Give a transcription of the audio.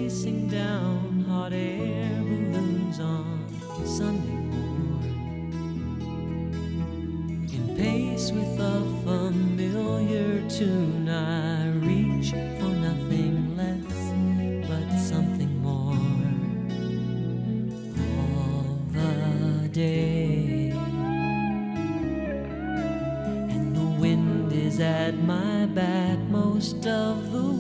racing down hot air balloons on Sunday morn, in pace with a familiar tune. I reach for nothing less but something more all the day, and the wind is at my back most of the